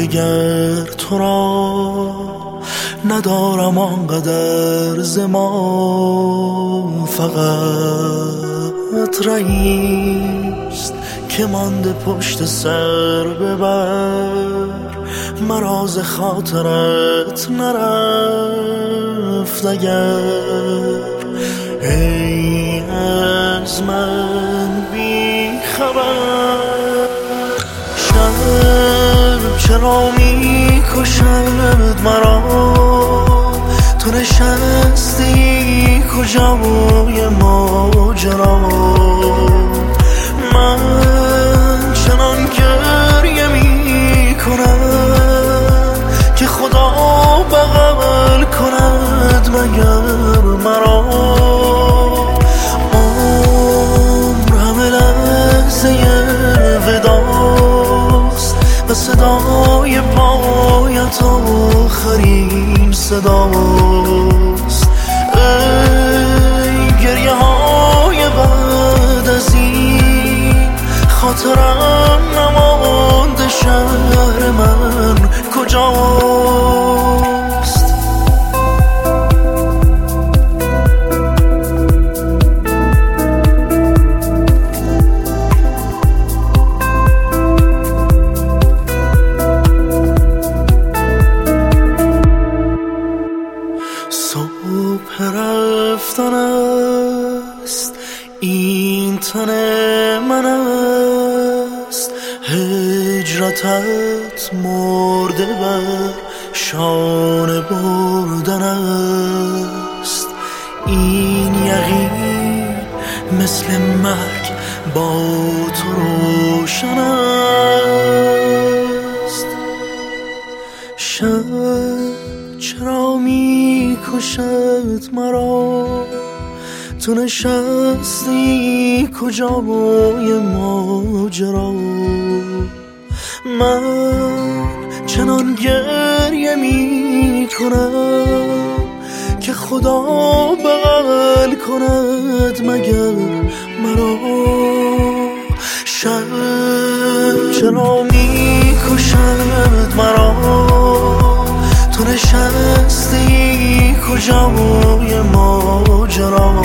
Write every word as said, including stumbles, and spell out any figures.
دگر تو را ندارم آنقدر زمان، فقط رهیست که مانده پشت سر ببر، مرا ز خاطرت نرفت اگر. ای از من بی خبر، شب چرا می کشد مرا، تو نشستی کجای ماجرا، من چنان گریه می کنم که خدا بغل کند مگر مرا. عمر همه لحظه وداست و صدای پایت آخرین صداست. ای گریه های بعد از این، خاطرم نمانده شهر من کجاست. صبح رفتن است، این تن من است، هجرتت مرده بر شانه بردن است. این یقین مثل مرگ با تو روشن است. شب چرا می کشد مرا، تو نشستی کجای ماجرا، من چنان گریه می کنم که خدا بغل کند مگر مرا. شب چرا می کشد مرا، تو نشستی کجای ماجرا،